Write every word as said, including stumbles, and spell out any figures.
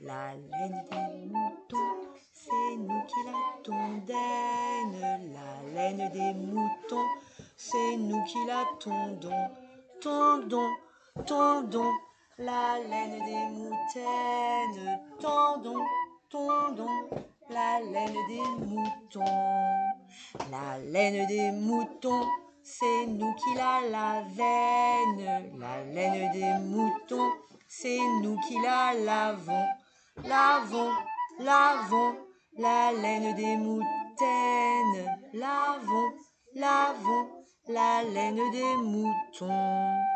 La laine des moutons, c'est nous qui la tondène. La laine des moutons, c'est nous qui la tondons. Tondons, tondons, la laine des moutaines. Tondons, tondons, la laine des moutons. La laine des moutons, c'est nous qui la lavène. La laine des moutons, c'est nous qui la lavons. Lavons, lavons, la laine des moutaines. Lavons, lavons, la laine des moutons.